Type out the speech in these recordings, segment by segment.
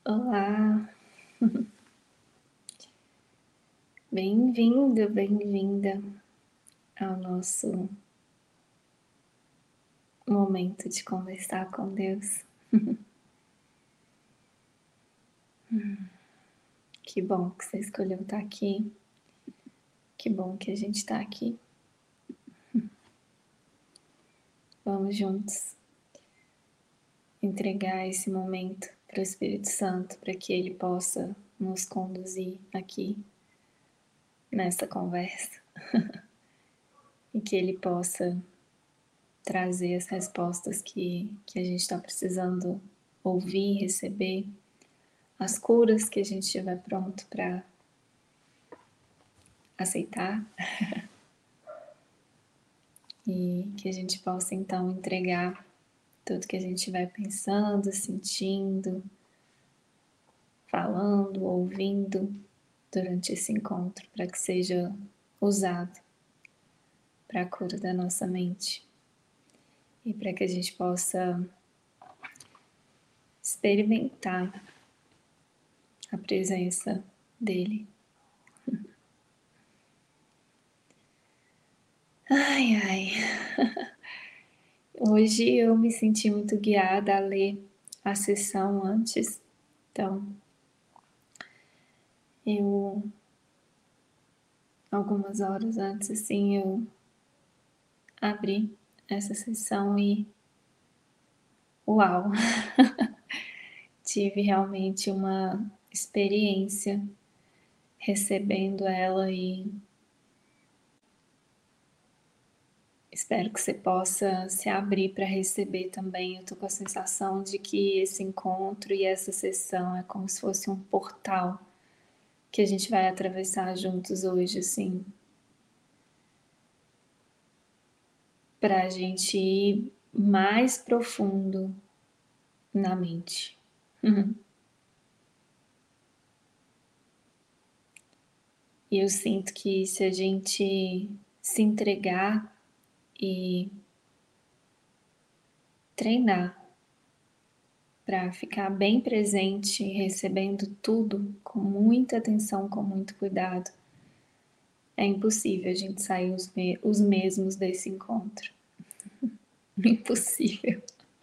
Olá, bem-vindo, bem-vinda ao nosso momento de conversar com Deus. Que bom que você escolheu estar aqui, que bom que a gente está aqui. Vamos juntos entregar esse momento para o Espírito Santo, para que ele possa nos conduzir aqui nessa conversa e que ele possa trazer as respostas que a gente está precisando ouvir, receber, as curas que a gente estiver pronto para aceitar e que a gente possa então entregar tudo que a gente vai pensando, sentindo, falando, ouvindo durante esse encontro, para que seja usado para a cura da nossa mente e para que a gente possa experimentar a presença dele. Ai, ai. Hoje eu me senti muito guiada a ler a sessão antes, então eu, algumas horas antes, assim, eu abri essa sessão e uau! Tive realmente uma experiência recebendo ela e espero que você possa se abrir para receber também. Eu tô com a sensação de que esse encontro e essa sessão é como se fosse um portal que a gente vai atravessar juntos hoje, assim, para a gente ir mais profundo na mente. E eu sinto que se a gente se entregar e treinar para ficar bem presente, recebendo tudo com muita atenção, com muito cuidado, é impossível a gente sair os mesmos desse encontro. Impossível.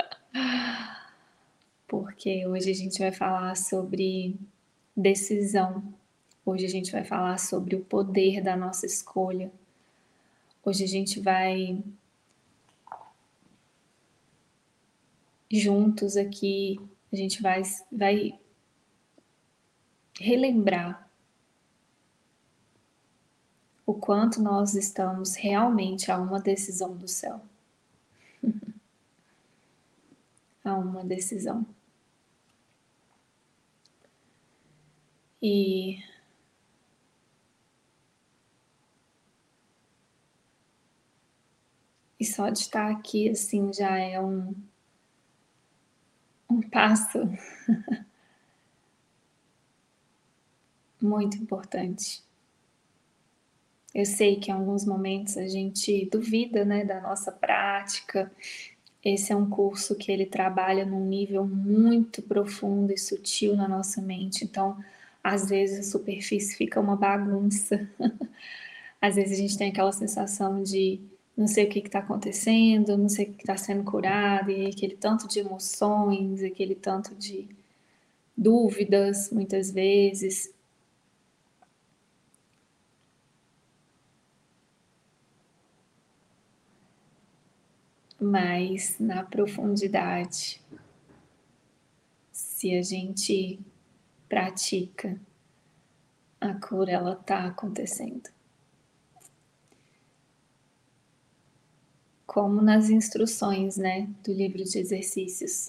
Porque hoje a gente vai falar sobre decisão. Hoje a gente vai falar sobre o poder da nossa escolha. Hoje a gente vai juntos aqui, a gente vai relembrar o quanto nós estamos realmente a uma decisão do céu. A uma decisão. E só de estar aqui, assim, já é um passo muito importante. Eu sei que em alguns momentos a gente duvida, né, da nossa prática. Esse é um curso que ele trabalha num nível muito profundo e sutil na nossa mente, então, às vezes a superfície fica uma bagunça. Às vezes a gente tem aquela sensação de não sei o que está acontecendo, não sei o que está sendo curado, e aquele tanto de emoções, aquele tanto de dúvidas, muitas vezes. Mas na profundidade, se a gente pratica, a cura ela está acontecendo. Como nas instruções, né, do livro de exercícios,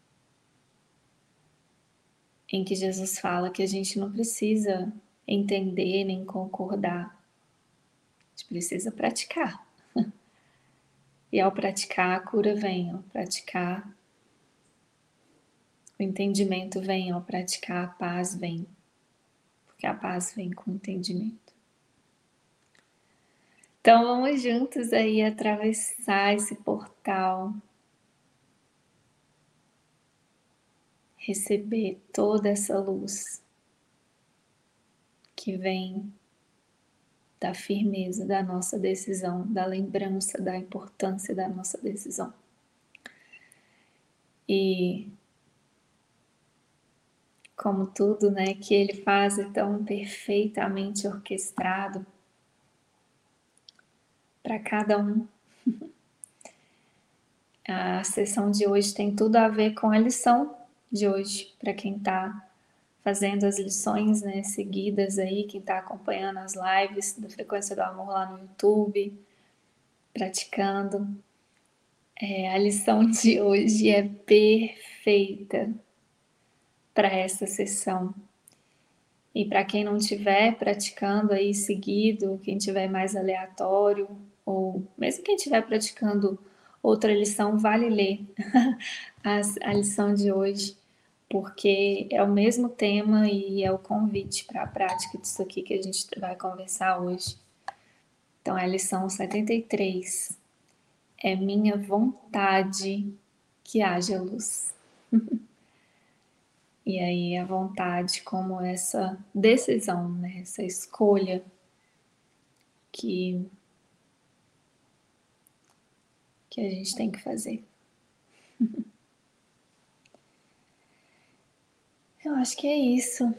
em que Jesus fala que a gente não precisa entender nem concordar, a gente precisa praticar. E ao praticar, a cura vem, ao praticar, o entendimento vem, ao praticar, a paz vem, porque a paz vem com o entendimento. Então vamos juntos aí atravessar esse portal, receber toda essa luz que vem da firmeza da nossa decisão, da lembrança da importância da nossa decisão. E como tudo, né, que ele faz é tão perfeitamente orquestrado para cada um. A sessão de hoje tem tudo a ver com a lição de hoje, para quem está fazendo as lições, né, seguidas aí, quem está acompanhando as lives da Frequência do Amor lá no YouTube, praticando. A lição de hoje é perfeita para essa sessão. E para quem não estiver praticando aí seguido, quem tiver mais aleatório, ou mesmo quem estiver praticando outra lição, vale ler a lição de hoje, porque é o mesmo tema e é o convite para a prática disso aqui que a gente vai conversar hoje. Então, é a lição 73. É minha vontade que haja luz. E aí a vontade como essa decisão, né? Essa escolha que a gente tem que fazer. Eu acho que é isso.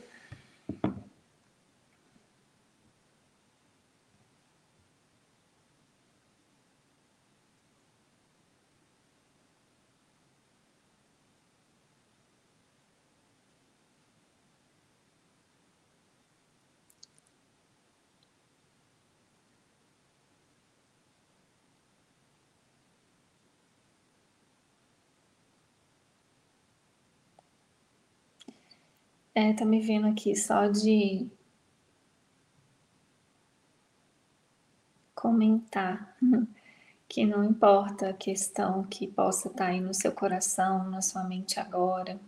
Tá me vendo aqui só de comentar que não importa a questão que possa estar aí no seu coração, na sua mente agora.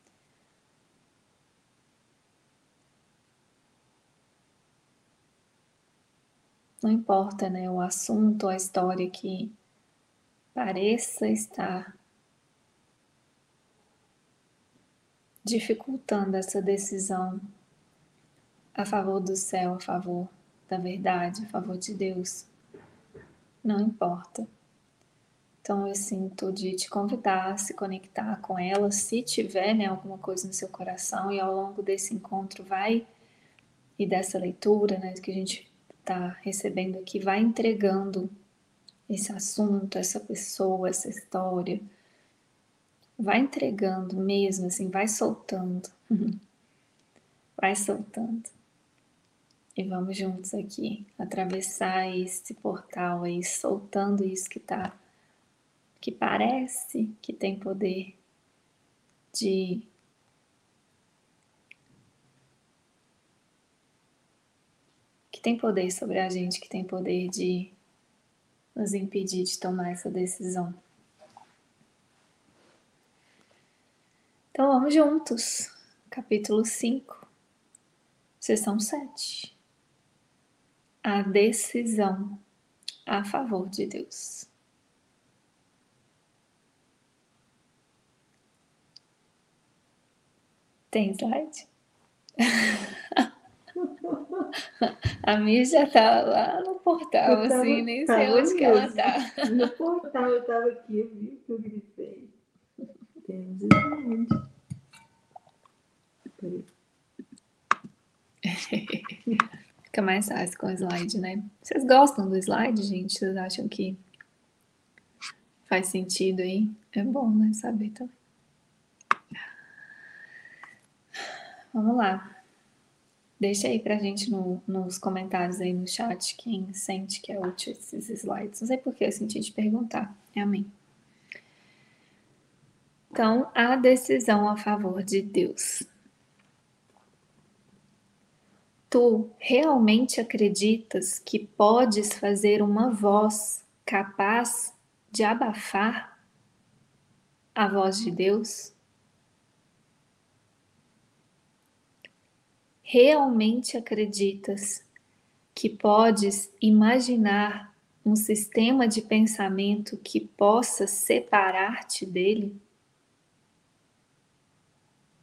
Não importa, né, o assunto, a história que pareça estar dificultando essa decisão a favor do céu, a favor da verdade, a favor de Deus. Não importa. Então eu sinto de te convidar a se conectar com ela, se tiver, né, alguma coisa no seu coração, e ao longo desse encontro vai, e dessa leitura, né, que a gente está recebendo aqui, vai entregando esse assunto, essa pessoa, essa história. Vai entregando mesmo, assim, vai soltando. Vai soltando. E vamos juntos aqui, atravessar esse portal aí, soltando isso que parece que tem poder de que tem poder sobre a gente, que tem poder de nos impedir de tomar essa decisão. Então vamos juntos. Capítulo 5, sessão 7. A decisão a favor de Deus. Tem slide? A Mir já tá lá no portal, assim, nem sei onde que ela tá. No portal eu tava aqui, eu vi que eu grifei. Temos slide. Fica mais fácil com o slide, né? Vocês gostam do slide, gente? Vocês acham que faz sentido aí? É bom, né? Saber também. Vamos lá. Deixa aí pra gente nos comentários aí no chat quem sente que é útil esses slides. Não sei por que eu senti de perguntar. Amém. Então, a decisão a favor de Deus. Tu realmente acreditas que podes fazer uma voz capaz de abafar a voz de Deus? Realmente acreditas que podes imaginar um sistema de pensamento que possa separar-te dele?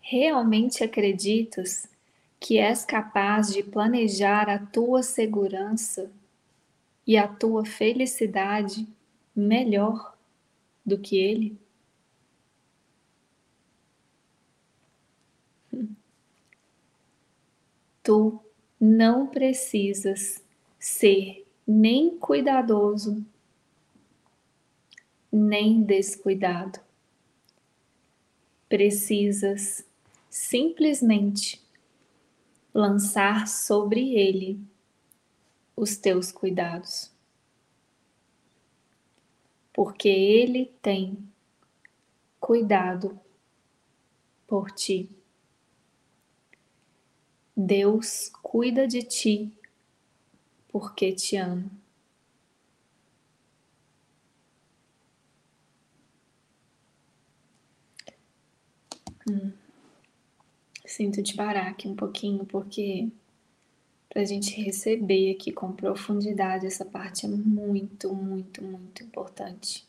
Realmente acreditas que és capaz de planejar a tua segurança e a tua felicidade melhor do que ele? Tu não precisas ser nem cuidadoso, nem descuidado. Precisas simplesmente lançar sobre ele os teus cuidados, porque ele tem cuidado por ti. Deus cuida de ti porque te ama. Sinto te parar aqui um pouquinho, porque para a gente receber aqui com profundidade essa parte é muito, muito, muito importante.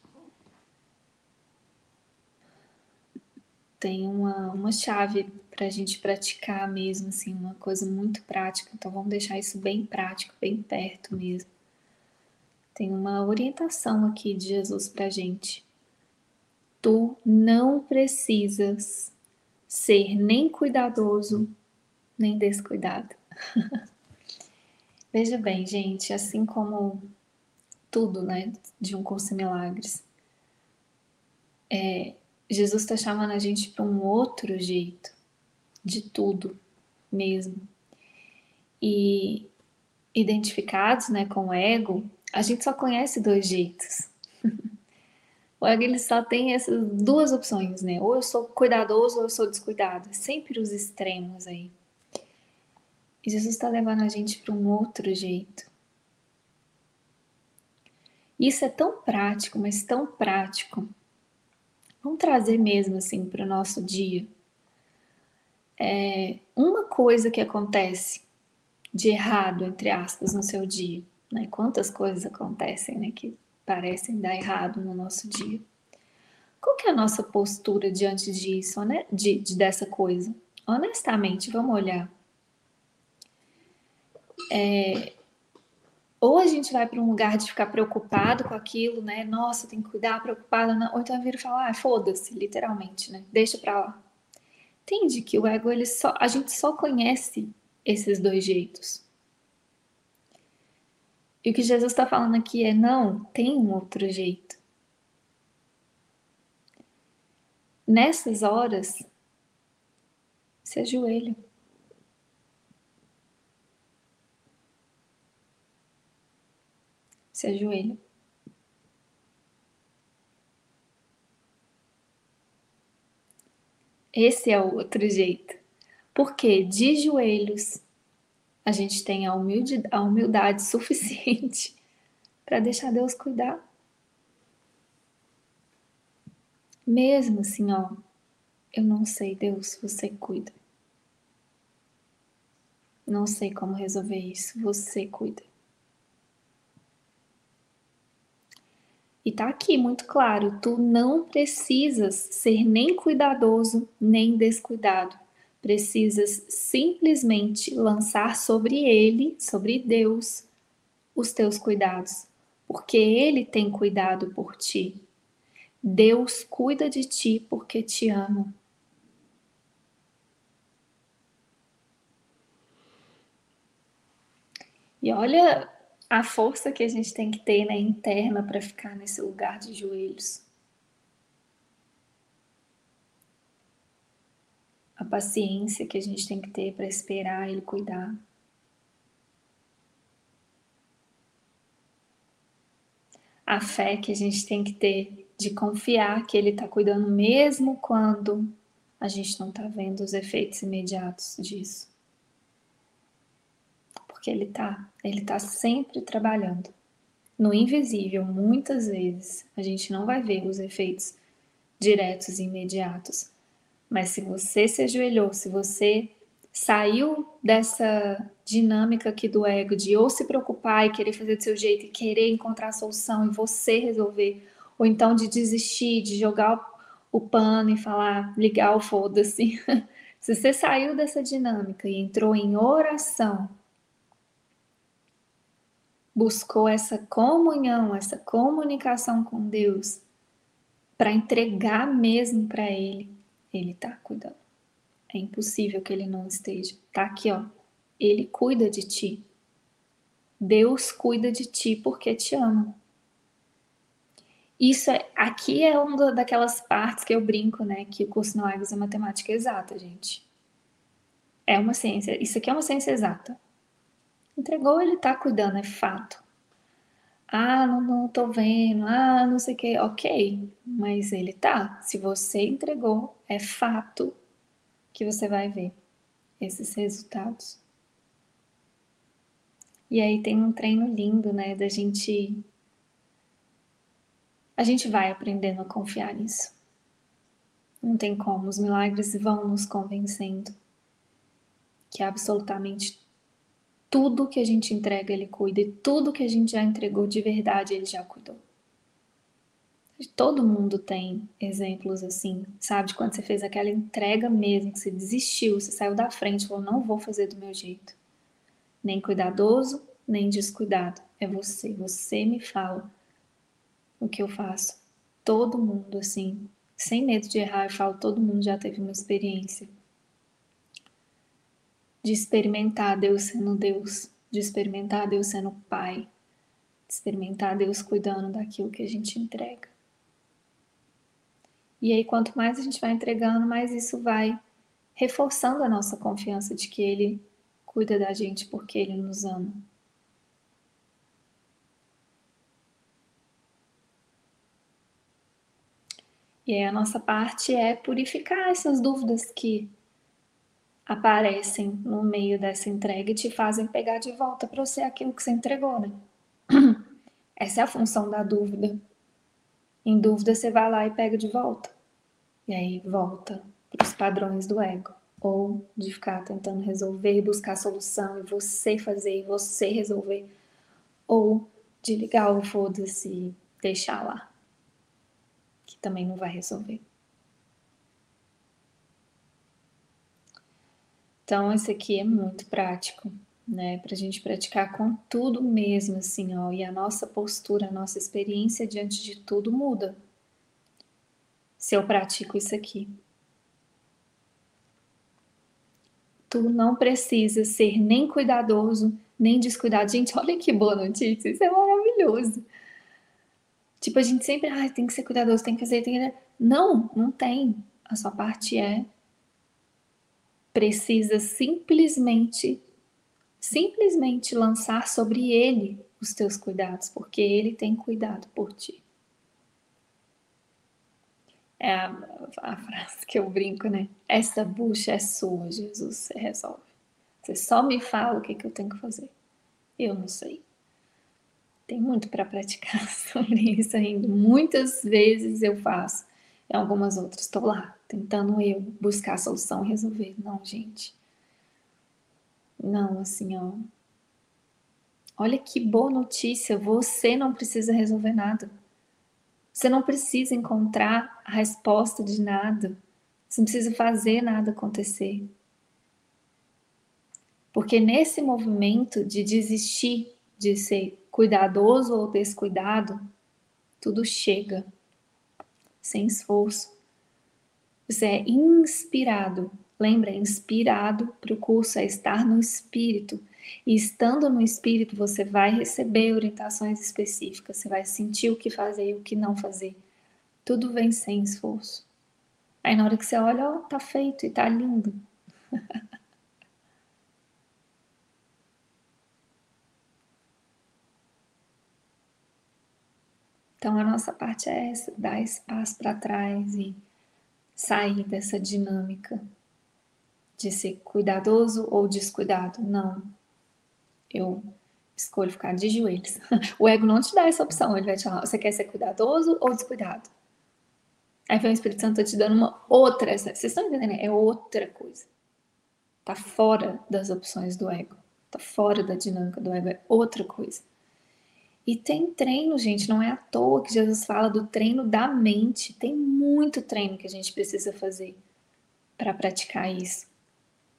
Tem uma chave para a gente praticar mesmo, assim, uma coisa muito prática. Então vamos deixar isso bem prático, bem perto mesmo. Tem uma orientação aqui de Jesus para a gente. Tu não precisas ser nem cuidadoso, nem descuidado. Veja bem, gente, assim como tudo, né, de um curso em milagres, Jesus está chamando a gente para um outro jeito de tudo mesmo. E identificados, né, com o ego, a gente só conhece dois jeitos. O ego ele só tem essas duas opções, né? Ou eu sou cuidadoso ou eu sou descuidado. Sempre os extremos aí. E Jesus está levando a gente para um outro jeito. Isso é tão prático, mas tão prático. Vamos trazer mesmo assim para o nosso dia. Uma coisa que acontece de errado, entre aspas, no seu dia. Né? Quantas coisas acontecem, né, que parecem dar errado no nosso dia. Qual que é a nossa postura diante disso, né? Dessa coisa? Honestamente, vamos olhar. Ou a gente vai para um lugar de ficar preocupado com aquilo, né? Nossa, tem que cuidar, preocupada. Não. Ou então vira e fala, foda-se, literalmente, né? Deixa pra lá. Entende que o ego, a gente só conhece esses dois jeitos. E o que Jesus está falando aqui é, não, tem um outro jeito. Nessas horas, se ajoelha. Se ajoelha. Esse é o outro jeito. Porque de joelhos a gente tem a humildade suficiente para deixar Deus cuidar. Mesmo assim, ó, eu não sei, Deus, você cuida. Não sei como resolver isso, você cuida. E tá aqui muito claro, tu não precisas ser nem cuidadoso, nem descuidado. Precisas simplesmente lançar sobre ele, sobre Deus, os teus cuidados, porque ele tem cuidado por ti. Deus cuida de ti porque te ama. E olha a força que a gente tem que ter, né, interna para ficar nesse lugar de joelhos. A paciência que a gente tem que ter para esperar ele cuidar. A fé que a gente tem que ter de confiar que ele está cuidando mesmo quando a gente não está vendo os efeitos imediatos disso. Porque ele tá sempre trabalhando. No invisível, muitas vezes, a gente não vai ver os efeitos diretos e imediatos. Mas se você se ajoelhou, se você saiu dessa dinâmica aqui do ego de ou se preocupar e querer fazer do seu jeito e querer encontrar a solução e você resolver, ou então de desistir, de jogar o pano e falar, ligar o foda-se, Se você saiu dessa dinâmica e entrou em oração, buscou essa comunhão, essa comunicação com Deus, para entregar mesmo para Ele, Ele está cuidando. É impossível que Ele não esteja. Tá aqui, ó. Ele cuida de ti. Deus cuida de ti porque te ama. Isso aqui é uma daquelas partes que eu brinco, né? Que o curso no Agos é matemática exata, gente. É uma ciência. Isso aqui é uma ciência exata. Entregou, ele tá cuidando, é fato. Ah, não tô vendo. Ah, não sei o que. Ok, mas ele tá. Se você entregou, é fato que você vai ver esses resultados. E aí tem um treino lindo, né? Da gente. A gente vai aprendendo a confiar nisso. Não tem como, os milagres vão nos convencendo que absolutamente tudo que a gente entrega, Ele cuida, e tudo que a gente já entregou de verdade, Ele já cuidou. Todo mundo tem exemplos assim, sabe? De quando você fez aquela entrega mesmo, que você desistiu, você saiu da frente, falou, não vou fazer do meu jeito. Nem cuidadoso, nem descuidado. É você, você me fala o que eu faço. Todo mundo, assim, sem medo de errar, eu falo, todo mundo já teve uma experiência de experimentar Deus sendo Deus, de experimentar Deus sendo Pai, de experimentar Deus cuidando daquilo que a gente entrega. E aí, quanto mais a gente vai entregando, mais isso vai reforçando a nossa confiança de que Ele cuida da gente porque Ele nos ama. E aí a nossa parte é purificar essas dúvidas que aparecem no meio dessa entrega e te fazem pegar de volta para você aquilo que você entregou, né? Essa é a função da dúvida. Em dúvida, você vai lá e pega de volta. E aí volta para os padrões do ego. Ou de ficar tentando resolver e buscar solução e você fazer e você resolver. Ou de ligar o foda-se e deixar lá. Que também não vai resolver. Então, esse aqui é muito prático, né? Pra gente praticar com tudo mesmo, assim, ó. E a nossa postura, a nossa experiência diante de tudo muda. Se eu pratico isso aqui. Tu não precisa ser nem cuidadoso, nem descuidado. Gente, olha que boa notícia, isso é maravilhoso. Tipo, a gente sempre, tem que ser cuidadoso, tem que fazer, tem que... Não, não tem. A sua parte precisa simplesmente lançar sobre ele os teus cuidados, porque ele tem cuidado por ti. É a frase que eu brinco, né? Essa bucha é sua, Jesus, você resolve. Você só me fala o que eu tenho que fazer. Eu não sei. Tem muito para praticar sobre isso ainda. Muitas vezes eu faço, em algumas outras estou lá, tentando eu buscar a solução e resolver. Não, gente. Não, assim, ó. Olha que boa notícia, você não precisa resolver nada. Você não precisa encontrar a resposta de nada. Você não precisa fazer nada acontecer. Porque nesse movimento de desistir de ser cuidadoso ou descuidado, tudo chega sem esforço. Você é inspirado. Lembra, inspirado para o curso é estar no espírito. E estando no espírito, você vai receber orientações específicas. Você vai sentir o que fazer e o que não fazer. Tudo vem sem esforço. Aí na hora que você olha, ó, tá feito e tá lindo. Então a nossa parte é essa, dar espaço para trás e sair dessa dinâmica de ser cuidadoso ou descuidado. Não. Eu escolho ficar de joelhos. O ego não te dá essa opção, ele vai te falar, você quer ser cuidadoso ou descuidado? Aí vem o Espírito Santo te dando uma outra, vocês estão entendendo? É outra coisa. Tá fora das opções do ego. Tá fora da dinâmica do ego, é outra coisa. E tem treino, gente, não é à toa que Jesus fala do treino da mente. Tem muito treino que a gente precisa fazer para praticar isso.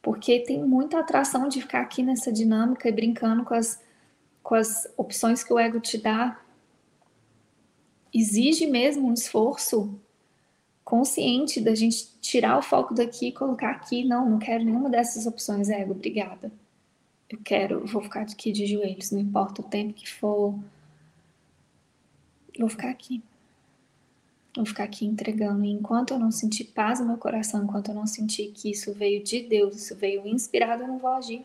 Porque tem muita atração de ficar aqui nessa dinâmica e brincando com as opções que o ego te dá. Exige mesmo um esforço consciente da gente tirar o foco daqui e colocar aqui. Não, não quero nenhuma dessas opções, ego, obrigada. Vou ficar aqui de joelhos, não importa o tempo que for. Vou ficar aqui. Vou ficar aqui entregando. E enquanto eu não sentir paz no meu coração, enquanto eu não sentir que isso veio de Deus, isso veio inspirado, eu não vou agir.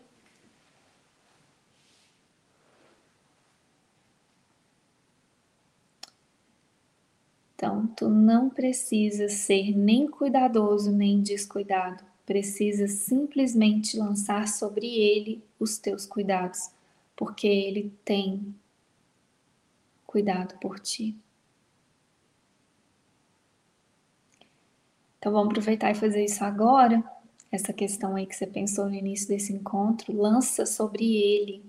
Então, tu não precisa ser nem cuidadoso nem descuidado. Precisa simplesmente lançar sobre ele os teus cuidados, porque ele tem cuidado por ti. Então, vamos aproveitar e fazer isso agora. Essa questão aí que você pensou no início desse encontro, lança sobre ele.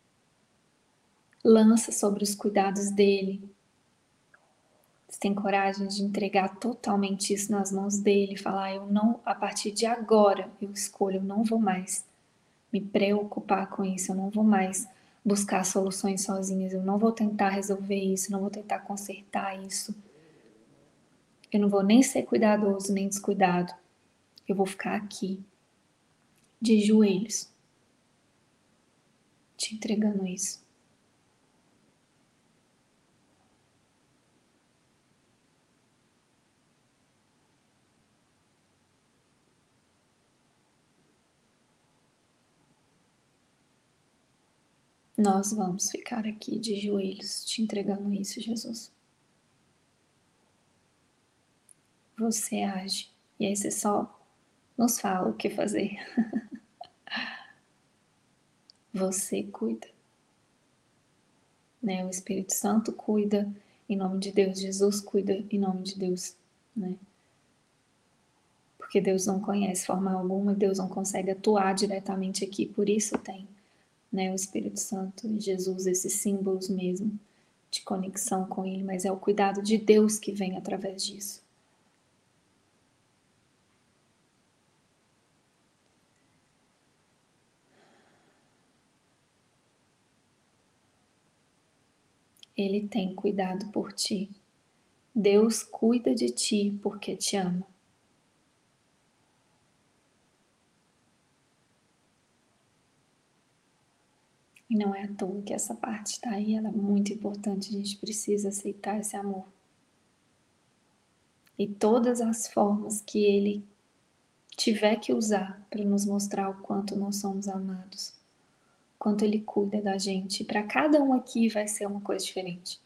Lança sobre os cuidados dele. Você tem coragem de entregar totalmente isso nas mãos dele, falar, eu não, a partir de agora, eu escolho, eu não vou mais me preocupar com isso, eu não vou mais buscar soluções sozinhas, eu não vou tentar resolver isso, não vou tentar consertar isso. Eu não vou nem ser cuidadoso, nem descuidado. Eu vou ficar aqui, de joelhos, te entregando isso. Nós vamos ficar aqui de joelhos, te entregando isso, Jesus. Você age. E aí você só nos fala o que fazer. Você cuida. Né? O Espírito Santo cuida em nome de Deus. Jesus cuida em nome de Deus. Né? Porque Deus não conhece forma alguma, Deus não consegue atuar diretamente aqui. Por isso tem, né, o Espírito Santo e Jesus, esses símbolos mesmo de conexão com Ele. Mas é o cuidado de Deus que vem através disso. Ele tem cuidado por ti. Deus cuida de ti porque te ama. E não é à toa que essa parte está aí, ela é muito importante, a gente precisa aceitar esse amor. E todas as formas que Ele tiver que usar para nos mostrar o quanto nós somos amados, quanto Ele cuida da gente. Para cada um aqui vai ser uma coisa diferente.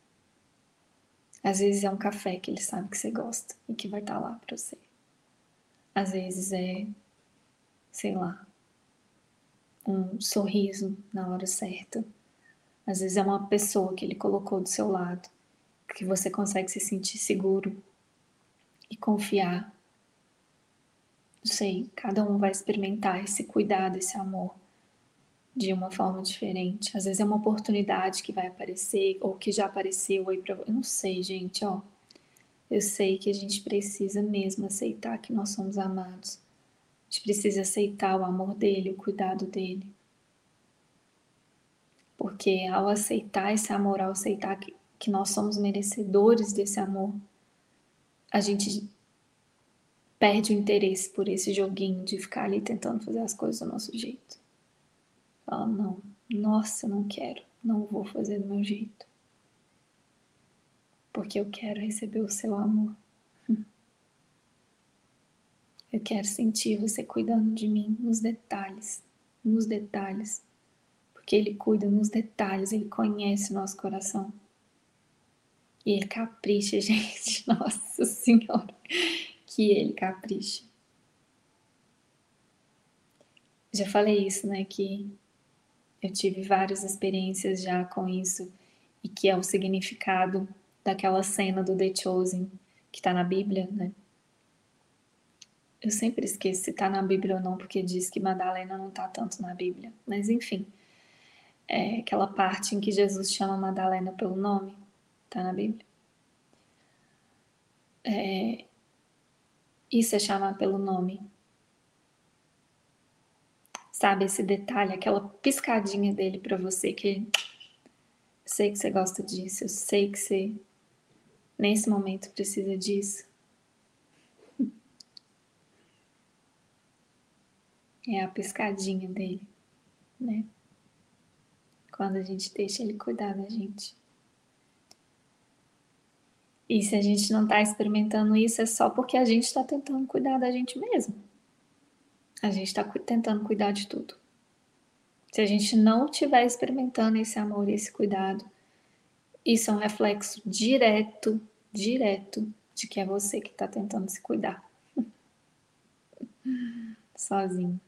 Às vezes é um café que Ele sabe que você gosta e que vai estar lá para você. Às vezes é, sei lá, um sorriso na hora certa. Às vezes é uma pessoa que Ele colocou do seu lado, que você consegue se sentir seguro e confiar. Não sei, cada um vai experimentar esse cuidado, esse amor de uma forma diferente. Às vezes é uma oportunidade que vai aparecer ou que já apareceu aí para, eu não sei, gente, ó. Eu sei que a gente precisa mesmo aceitar que nós somos amados. A gente precisa aceitar o amor dele, o cuidado dele. Porque ao aceitar esse amor, ao aceitar que nós somos merecedores desse amor, a gente perde o interesse por esse joguinho de ficar ali tentando fazer as coisas do nosso jeito. Fala, não, nossa, não quero, não vou fazer do meu jeito. Porque eu quero receber o seu amor. Eu quero sentir você cuidando de mim nos detalhes, nos detalhes. Porque Ele cuida nos detalhes, Ele conhece o nosso coração. E Ele capricha, gente, nossa Senhora, que Ele capricha. Já falei isso, né, que eu tive várias experiências já com isso, e que é o significado daquela cena do The Chosen, que tá na Bíblia, né? Eu sempre esqueço se tá na Bíblia ou não, porque diz que Madalena não tá tanto na Bíblia. Mas enfim, é aquela parte em que Jesus chama Madalena pelo nome, tá na Bíblia. Isso é chamar pelo nome. Sabe, esse detalhe, aquela piscadinha dele para você que eu sei que você gosta disso, eu sei que você nesse momento precisa disso. É a piscadinha dele, né? Quando a gente deixa ele cuidar da gente. E se a gente não está experimentando isso, é só porque a gente está tentando cuidar da gente mesmo. A gente está tentando cuidar de tudo. Se a gente não estiver experimentando esse amor e esse cuidado, isso é um reflexo direto de que é você que está tentando se cuidar sozinho.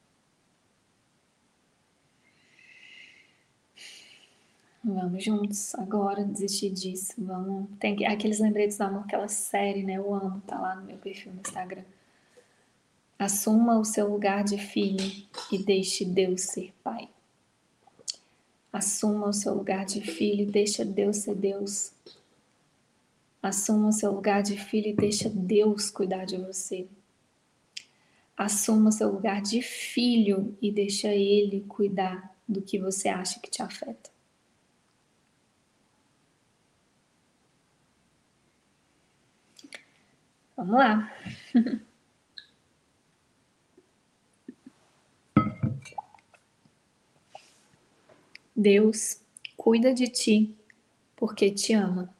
Vamos juntos agora desistir disso. Vamos. Tem aqueles lembretes do amor, aquela série, né? Eu amo, tá lá no meu perfil no Instagram. Assuma o seu lugar de filho e deixe Deus ser pai. Assuma o seu lugar de filho e deixa Deus ser Deus. Assuma o seu lugar de filho e deixa Deus cuidar de você. Assuma o seu lugar de filho e deixa Ele cuidar do que você acha que te afeta. Vamos lá. Deus cuida de ti porque te ama.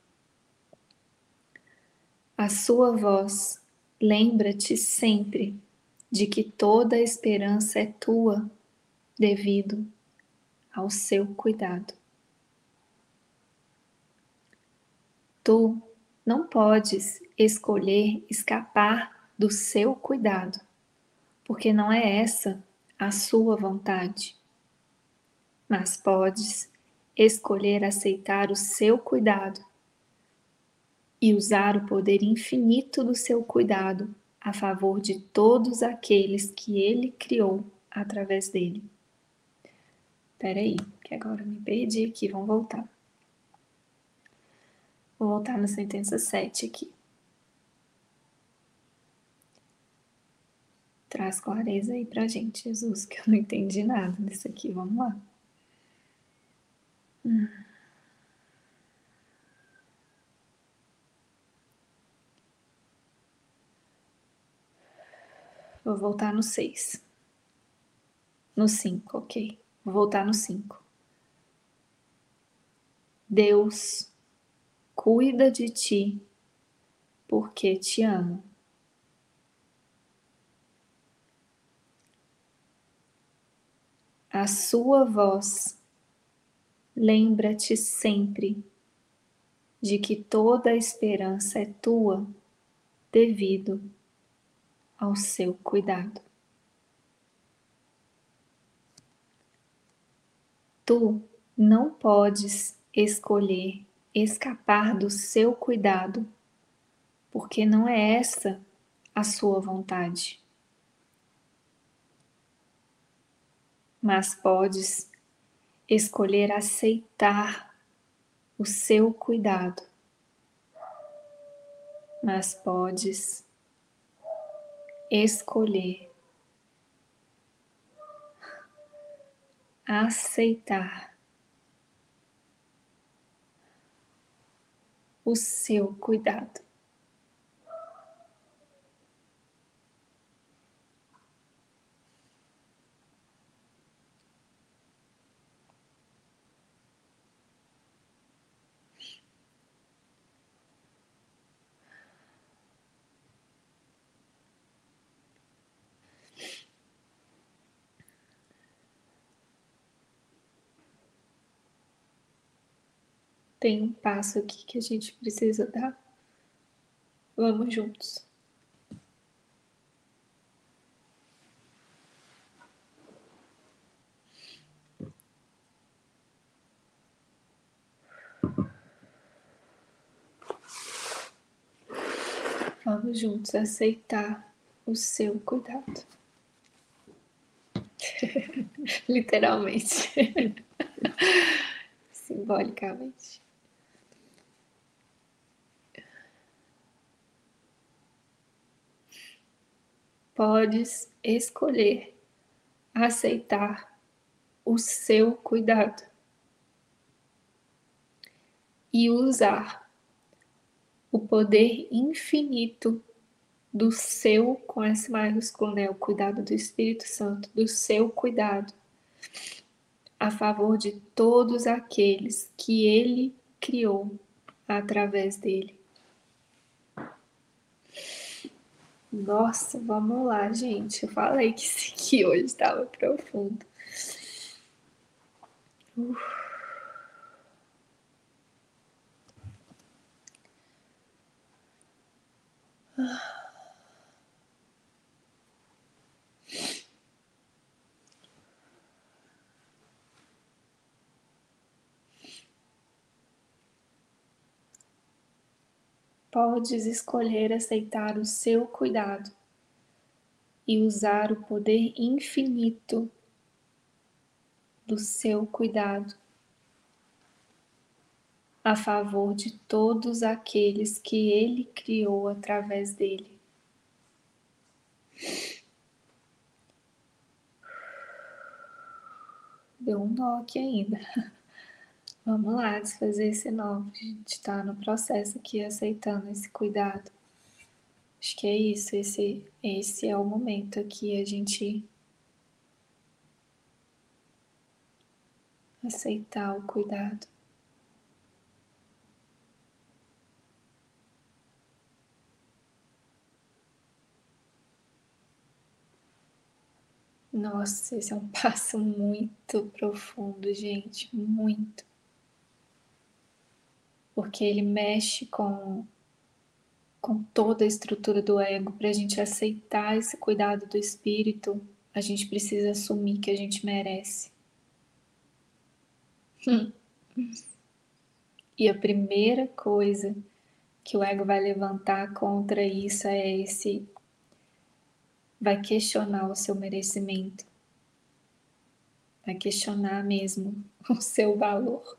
A sua voz lembra-te sempre de que toda a esperança é tua devido ao seu cuidado. Tu não podes escolher escapar do seu cuidado, porque não é essa a sua vontade. Mas podes escolher aceitar o seu cuidado e usar o poder infinito do seu cuidado a favor de todos aqueles que ele criou através dele. Espera aí, que agora eu me perdi aqui, vamos voltar. Vou voltar na sentença 7 aqui. Traz clareza aí pra gente, Jesus, que eu não entendi nada disso aqui. Vamos lá. Vou voltar no 6. No 5, ok. Vou voltar no 5. Deus cuida de ti porque te ama. A sua voz lembra-te sempre de que toda a esperança é tua devido ao seu cuidado. Tu não podes escolher escapar do seu cuidado, porque não é essa a sua vontade. Mas podes escolher aceitar o seu cuidado. Mas podes escolher aceitar o seu cuidado. Tem um passo aqui que a gente precisa dar. Vamos juntos. Vamos juntos aceitar o seu cuidado. Literalmente. Simbolicamente. Podes escolher aceitar o seu cuidado e usar o poder infinito do seu, com S maiúsculo, né, o cuidado do Espírito Santo, do seu cuidado, a favor de todos aqueles que Ele criou através dele. Nossa, vamos lá, gente. Eu falei que isso aqui hoje estava profundo. Podes escolher aceitar o seu cuidado e usar o poder infinito do seu cuidado a favor de todos aqueles que Ele criou através dele. Deu um nó aqui ainda. Vamos lá, desfazer esse nó. A gente está no processo aqui, aceitando esse cuidado. Acho que é isso, esse é o momento aqui, a gente aceitar o cuidado. Nossa, esse é um passo muito profundo, gente, muito. Porque ele mexe com toda a estrutura do ego. Para a gente aceitar esse cuidado do espírito, a gente precisa assumir que a gente merece. E a primeira coisa que o ego vai levantar contra isso é vai questionar o seu merecimento, vai questionar mesmo o seu valor.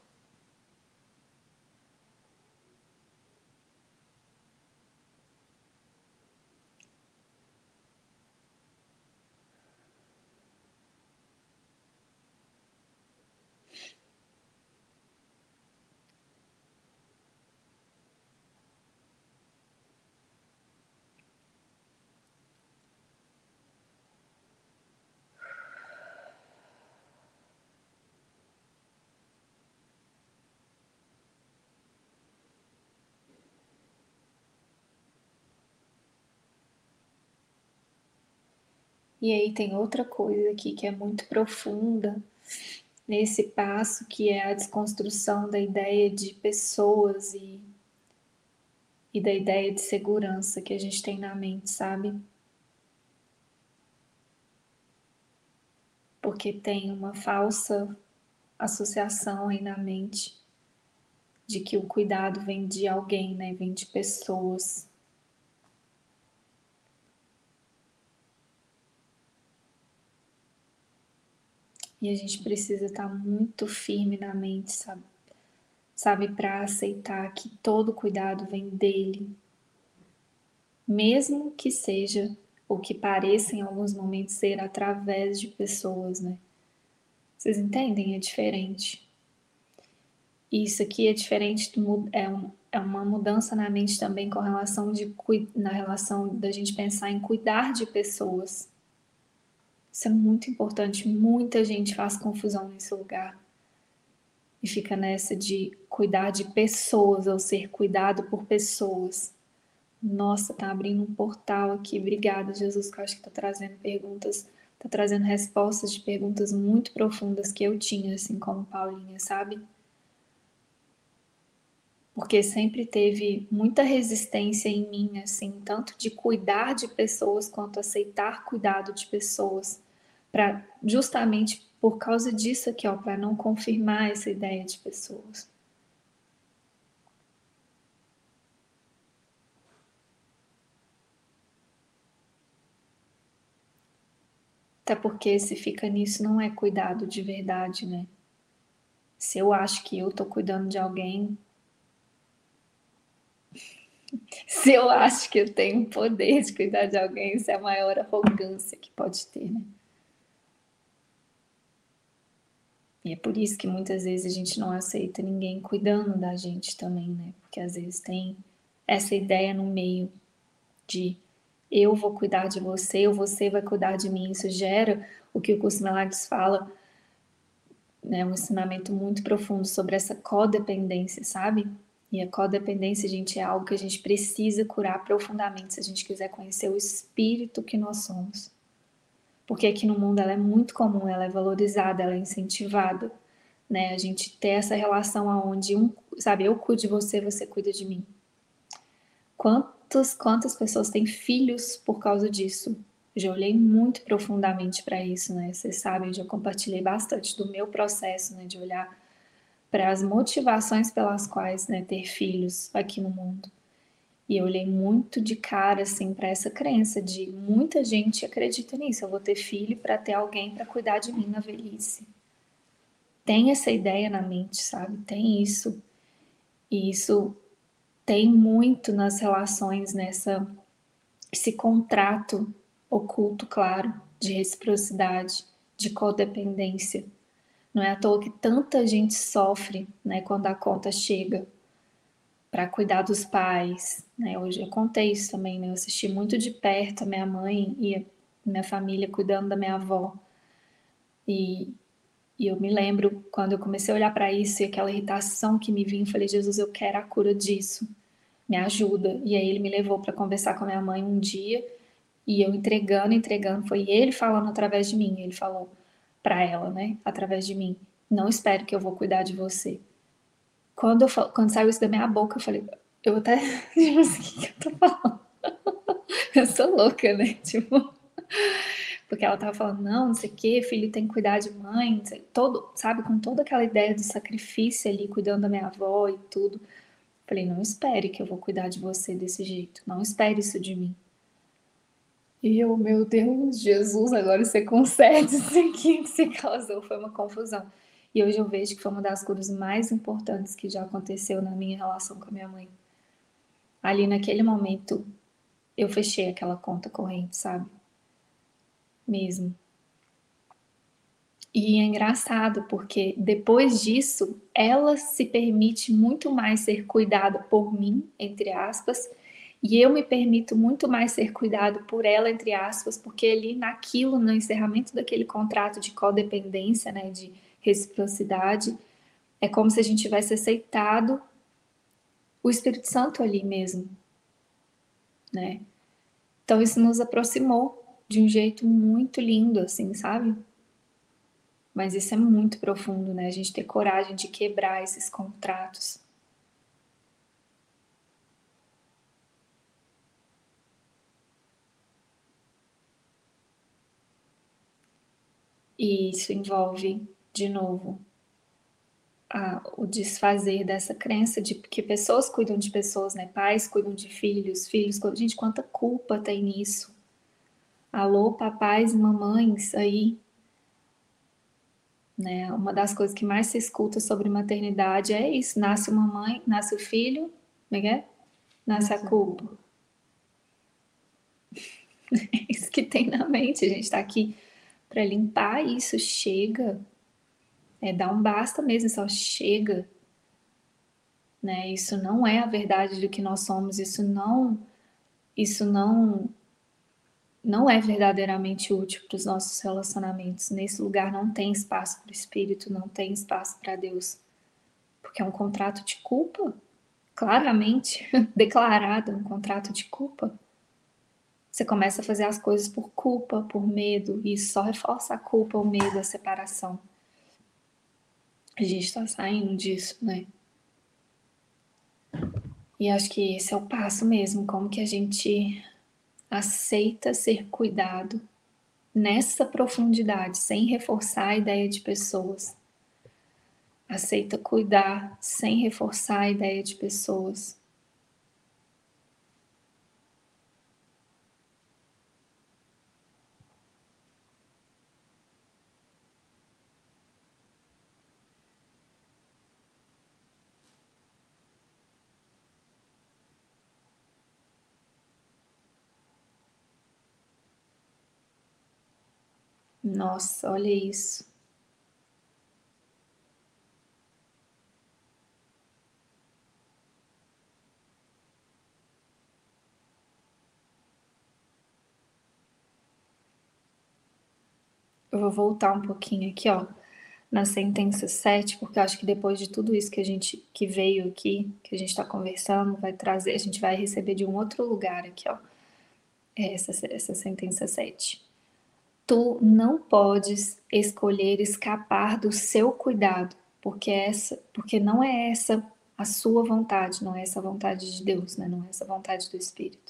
E aí tem outra coisa aqui que é muito profunda nesse passo, que é a desconstrução da ideia de pessoas e da ideia de segurança que a gente tem na mente, sabe? Porque tem uma falsa associação aí na mente de que o cuidado vem de alguém, né? Vem de pessoas. E a gente precisa estar muito firme na mente, sabe, para aceitar que todo cuidado vem dele, mesmo que seja o que pareça em alguns momentos ser através de pessoas, né? Vocês entendem? É diferente. Isso aqui é diferente, é uma mudança na mente também com relação na relação da gente pensar em cuidar de pessoas. Isso é muito importante. Muita gente faz confusão nesse lugar e fica nessa de cuidar de pessoas ou ser cuidado por pessoas. Nossa, tá abrindo um portal aqui. Obrigada, Jesus, que eu acho que tá trazendo perguntas, tá trazendo respostas de perguntas muito profundas que eu tinha, assim como Paulinha, sabe? Porque sempre teve muita resistência em mim, assim, tanto de cuidar de pessoas quanto aceitar cuidado de pessoas, para justamente por causa disso aqui, ó, para não confirmar essa ideia de pessoas. Até porque se fica nisso não é cuidado de verdade, né? Se eu acho que eu tô cuidando de alguém, se eu acho que eu tenho o poder de cuidar de alguém, isso é a maior arrogância que pode ter, né? E é por isso que muitas vezes a gente não aceita ninguém cuidando da gente também, né? Porque às vezes tem essa ideia no meio de eu vou cuidar de você, ou você vai cuidar de mim. Isso gera o que o Curso de Milagres fala, né? Um ensinamento muito profundo sobre essa codependência, sabe? E a codependência, gente, é algo que a gente precisa curar profundamente se a gente quiser conhecer o espírito que nós somos. Porque aqui no mundo ela é muito comum, ela é valorizada, ela é incentivada, né? A gente ter essa relação aonde sabe, eu cuido de você, você cuida de mim. Quantas pessoas têm filhos por causa disso? Já olhei muito profundamente para isso, né? Vocês sabem, eu já compartilhei bastante do meu processo, né, de olhar para as motivações pelas quais, né, ter filhos aqui no mundo. E eu olhei muito de cara assim para essa crença de muita gente acredita nisso, eu vou ter filho para ter alguém para cuidar de mim na velhice. Tem essa ideia na mente, sabe? Tem isso. E isso tem muito nas relações nessa esse contrato oculto, claro, de reciprocidade, de codependência. Não é à toa que tanta gente sofre, né, quando a conta chega para cuidar dos pais, né? Hoje eu contei isso também, né? Eu assisti muito de perto a minha mãe e a minha família cuidando da minha avó. E, e eu me lembro quando eu comecei a olhar para isso e aquela irritação que me vinha, eu falei, Jesus, eu quero a cura disso, me ajuda. E aí ele me levou para conversar com a minha mãe um dia e eu entregando, foi ele falando através de mim. Ele falou para ela, né, através de mim, não espere que eu vou cuidar de você. Quando saiu isso da minha boca, eu falei, eu até, tipo assim, o que eu tô falando? Eu sou louca, né? Tipo, porque ela tava falando, não, não sei o quê, filho tem que cuidar de mãe, todo, sabe, com toda aquela ideia do sacrifício ali, cuidando da minha avó e tudo. Falei, não espere que eu vou cuidar de você desse jeito, não espere isso de mim. E eu, meu Deus, Jesus, agora você concede isso aqui que você causou, foi uma confusão. E hoje eu vejo que foi uma das coisas mais importantes que já aconteceu na minha relação com a minha mãe. Ali naquele momento, eu fechei aquela conta corrente, sabe? Mesmo. E é engraçado porque depois disso, ela se permite muito mais ser cuidada por mim, entre aspas, e eu me permito muito mais ser cuidado por ela, entre aspas, porque ali naquilo, no encerramento daquele contrato de codependência, né, de reciprocidade, é como se a gente tivesse aceitado o Espírito Santo ali mesmo, né? Então isso nos aproximou de um jeito muito lindo, assim, sabe? Mas isso é muito profundo, né? A gente ter coragem de quebrar esses contratos. E isso envolve, de novo, o desfazer dessa crença de que pessoas cuidam de pessoas, né? Pais cuidam de filhos, filhos cuidam. Gente, quanta culpa tem nisso. Alô, papais e mamães aí, né? Uma das coisas que mais se escuta sobre maternidade é isso: nasce uma mãe, nasce o filho, como é que é? Nasce a culpa. É isso que tem na mente. A gente está aqui para limpar isso. Chega, dar um basta mesmo, só chega, né? Isso não é a verdade do que nós somos. Isso não é verdadeiramente útil para os nossos relacionamentos. Nesse lugar não tem espaço para o Espírito, não tem espaço para Deus, porque é um contrato de culpa, claramente declarado, um contrato de culpa. Você começa a fazer as coisas por culpa, por medo, e isso só reforça a culpa, o medo, a separação. A gente está saindo disso, né? E acho que esse é o passo mesmo, como que a gente aceita ser cuidado nessa profundidade, sem reforçar a ideia de pessoas. Aceita cuidar sem reforçar a ideia de pessoas. Nossa, olha isso. eu vou voltar um pouquinho aqui, ó, na sentença 7, porque eu acho que depois de tudo isso que veio aqui, que a gente está conversando, vai trazer, a gente vai receber de um outro lugar aqui, ó, essa sentença 7. Tu não podes escolher escapar do seu cuidado, porque não é essa a sua vontade, não é essa a vontade de Deus, né? Não é essa a vontade do Espírito.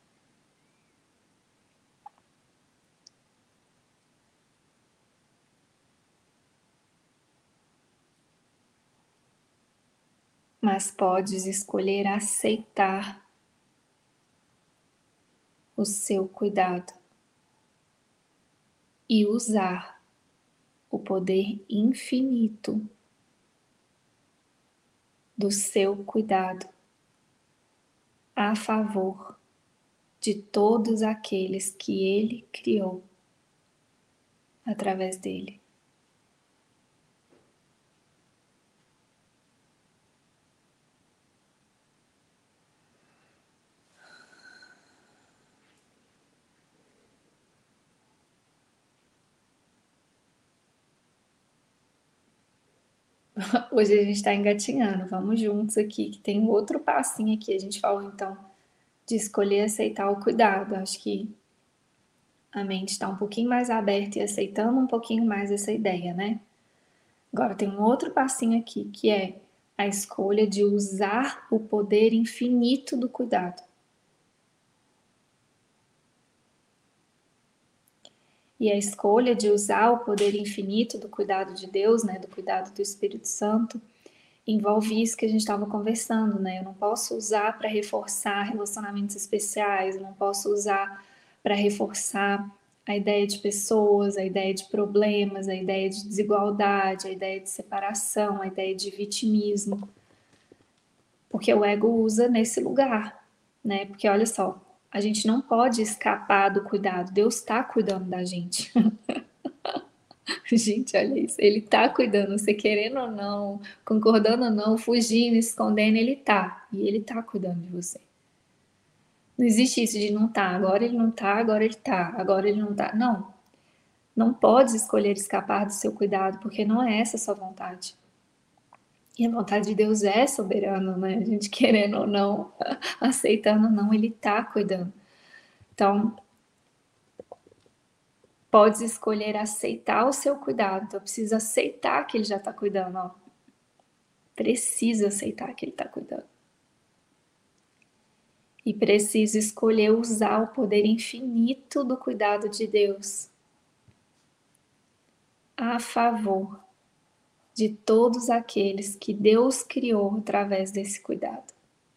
Mas podes escolher aceitar o seu cuidado e usar o poder infinito do seu cuidado a favor de todos aqueles que Ele criou através dele. Hoje a gente está engatinhando, vamos juntos aqui, que tem um outro passinho aqui. A gente falou então de escolher aceitar o cuidado. Acho que a mente está um pouquinho mais aberta e aceitando um pouquinho mais essa ideia, né? Agora tem um outro passinho aqui, que é a escolha de usar o poder infinito do cuidado. E a escolha de usar o poder infinito do cuidado de Deus, né, do cuidado do Espírito Santo, envolve isso que a gente estava conversando, né? Eu não posso usar para reforçar relacionamentos especiais, eu não posso usar para reforçar a ideia de pessoas, a ideia de problemas, a ideia de desigualdade, a ideia de separação, a ideia de vitimismo. Porque o ego usa nesse lugar, né? Porque olha só, a gente não pode escapar do cuidado, Deus está cuidando da gente. Gente, olha isso, ele tá cuidando, você querendo ou não, concordando ou não, fugindo, escondendo, ele tá. E ele tá cuidando de você. Não existe isso de não tá, agora ele não tá, agora ele tá, agora ele não tá. Não, não pode escolher escapar do seu cuidado, porque não é essa a sua vontade. E a vontade de Deus é soberana, né? A gente querendo ou não, aceitando ou não, ele tá cuidando. Então, pode escolher aceitar o seu cuidado. Então, precisa aceitar que ele já tá cuidando, ó. Precisa aceitar que ele tá cuidando. E precisa escolher usar o poder infinito do cuidado de Deus a favor de todos aqueles que Deus criou através desse cuidado.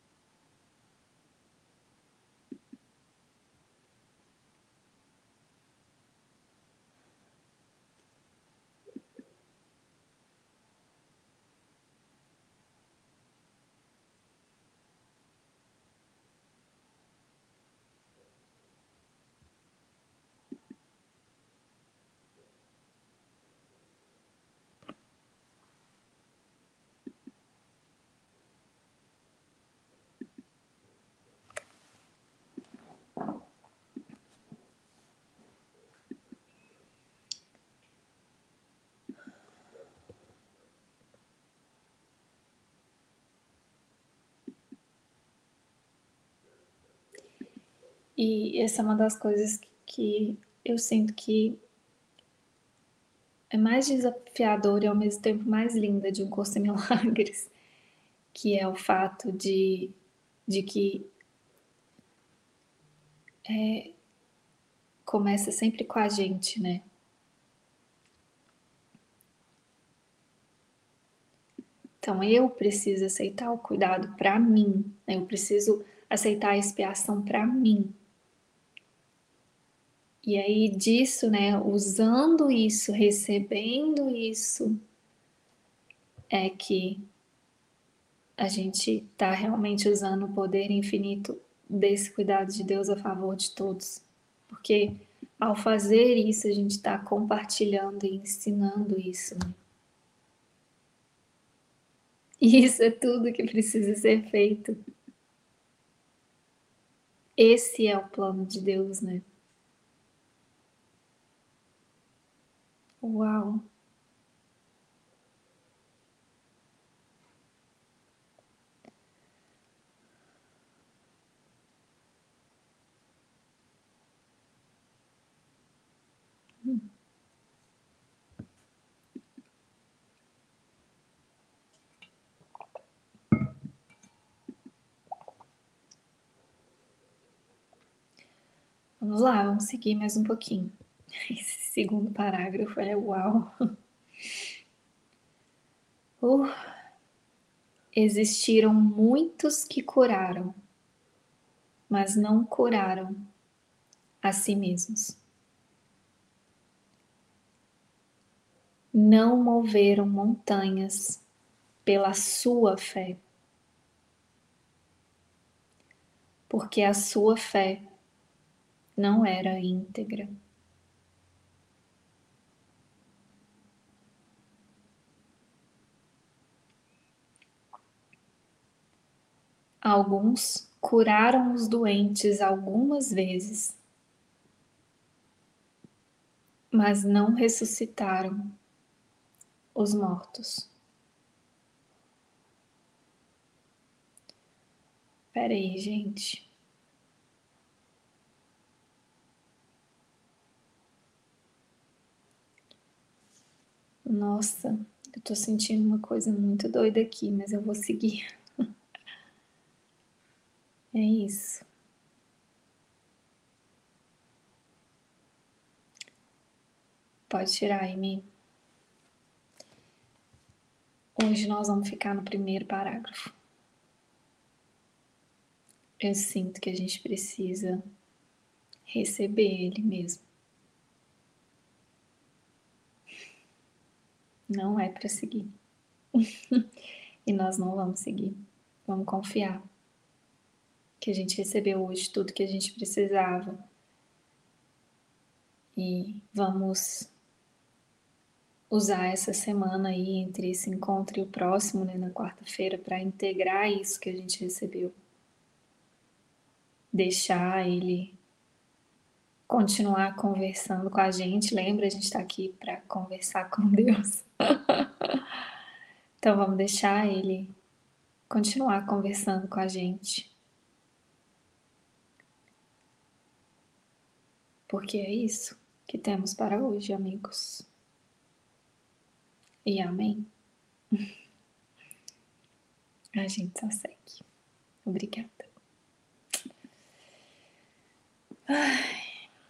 E essa é uma das coisas que eu sinto que é mais desafiadora e ao mesmo tempo mais linda de um curso em milagres, que é o fato de que começa sempre com a gente, né? Então eu preciso aceitar o cuidado para mim, né? Eu preciso aceitar a expiação para mim. E aí disso, né, usando isso, recebendo isso, é que a gente está realmente usando o poder infinito desse cuidado de Deus a favor de todos. Porque ao fazer isso, a gente está compartilhando e ensinando isso, né? E isso é tudo que precisa ser feito. Esse é o plano de Deus, né? Uau! Vamos lá, vamos seguir mais um pouquinho. Esse segundo parágrafo é uau! Existiram muitos que curaram, mas não curaram a si mesmos. Não moveram montanhas pela sua fé, porque a sua fé não era íntegra. Alguns curaram os doentes algumas vezes, mas não ressuscitaram os mortos. Espera aí, gente. Nossa, eu tô sentindo uma coisa muito doida aqui, mas eu vou seguir. É isso. Pode tirar, Amy. Hoje nós vamos ficar no primeiro parágrafo. Eu sinto que a gente precisa receber ele mesmo. Não é para seguir. E nós não vamos seguir. Vamos confiar que a gente recebeu hoje tudo que a gente precisava. E vamos usar essa semana aí entre esse encontro e o próximo, né, na quarta-feira, para integrar isso que a gente recebeu. Deixar ele continuar conversando com a gente. Lembra, a gente está aqui para conversar com Deus. Então vamos deixar ele continuar conversando com a gente. Porque é isso que temos para hoje, amigos. E amém. A gente só segue. Obrigada. Ai.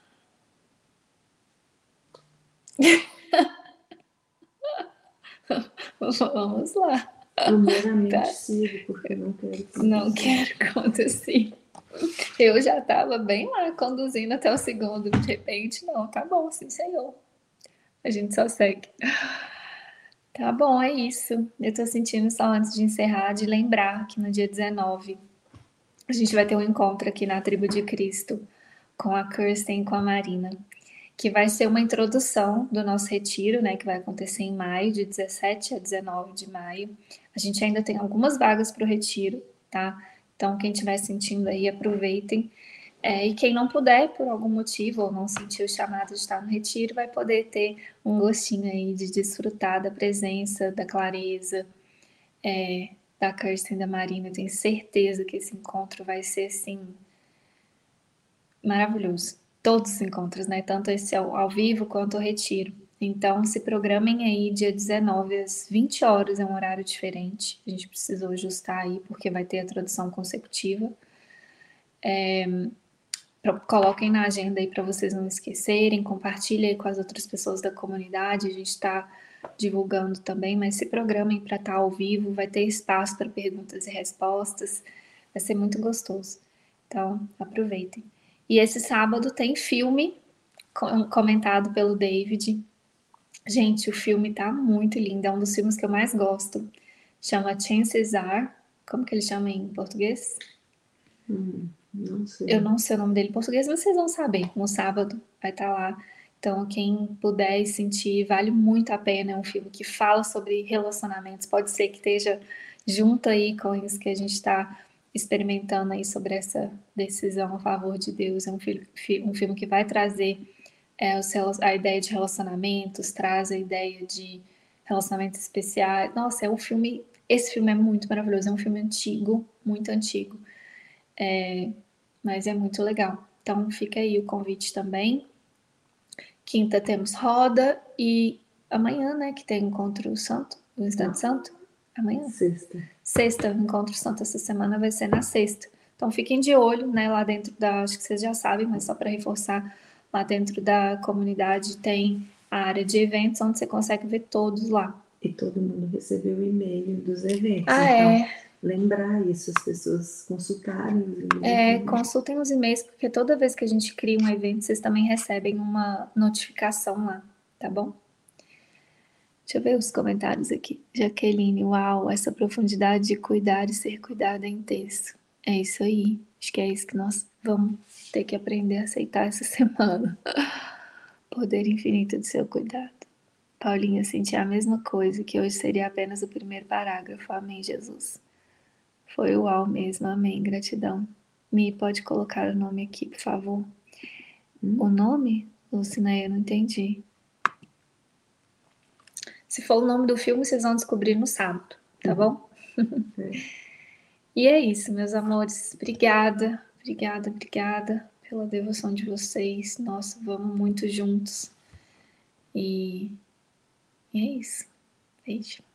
Vamos lá. Eu meramente sigo, porque não quero que não quero que aconteça. Eu já estava bem lá, conduzindo até o segundo. De repente, não, tá bom, sim, Senhor. A gente só segue. Tá bom, é isso. Eu tô sentindo só antes de encerrar, de lembrar que no dia 19 a gente vai ter um encontro aqui na Tribo de Cristo com a Kirsten e com a Marina, que vai ser uma introdução do nosso retiro, né, que vai acontecer em maio, de 17 a 19 de maio. A gente ainda tem algumas vagas para o retiro, tá? Então, quem estiver sentindo aí, aproveitem. E quem não puder, por algum motivo, ou não sentiu o chamado de estar no retiro, vai poder ter um gostinho aí de desfrutar da presença, da clareza, da Kirsten e da Marina. Eu tenho certeza que esse encontro vai ser, assim, maravilhoso. Todos os encontros, né? Tanto esse ao vivo quanto o retiro. Então, se programem aí, dia 19 às 20 horas, é um horário diferente. A gente precisou ajustar aí, porque vai ter a tradução consecutiva. Coloquem na agenda aí para vocês não esquecerem, compartilhem aí com as outras pessoas da comunidade, a gente está divulgando também, mas se programem para estar ao vivo, vai ter espaço para perguntas e respostas, vai ser muito gostoso. Então, aproveitem. E esse sábado tem filme comentado pelo David. Gente, o filme tá muito lindo, é um dos filmes que eu mais gosto. Chama Chances Are. Como que ele chama em português? Não sei. Eu não sei o nome dele em português, mas vocês vão saber. No sábado vai estar lá. Então, quem puder e sentir, vale muito a pena. É um filme que fala sobre relacionamentos. Pode ser que esteja junto aí com isso que a gente está experimentando aí sobre essa decisão a favor de Deus. É um filme que vai trazer a ideia de relacionamentos, traz a ideia de relacionamentos especiais. Nossa, esse filme é muito maravilhoso, é um filme antigo, muito antigo, mas é muito legal. Então fica aí o convite também. Quinta temos roda e amanhã, né, que tem Encontro Santo, o Instante Santo. Amanhã? Sexta, o Encontro Santo essa semana vai ser na sexta. Então fiquem de olho, né, lá dentro acho que vocês já sabem, mas só para reforçar, lá dentro da comunidade tem a área de eventos, onde você consegue ver todos lá. E todo mundo recebeu o e-mail dos eventos. Então, lembrar isso, as pessoas consultarem os e-mails. Consultem os e-mails, porque toda vez que a gente cria um evento, vocês também recebem uma notificação lá, tá bom? Deixa eu ver os comentários aqui. Jaqueline, uau, essa profundidade de cuidar e ser cuidada é intenso. É isso aí. Acho que é isso que nós vamos ter que aprender a aceitar essa semana. Poder infinito do seu cuidado. Paulinha, senti a mesma coisa, que hoje seria apenas o primeiro parágrafo. Amém, Jesus. Foi uau mesmo, amém, gratidão. Mi, pode colocar o nome aqui, por favor. O nome? Lucineia, não entendi. Se for o nome do filme, vocês vão descobrir no sábado, tá bom? E é isso, meus amores. Obrigada, obrigada, obrigada pela devoção de vocês. Nossa, vamos muito juntos. E é isso. Beijo.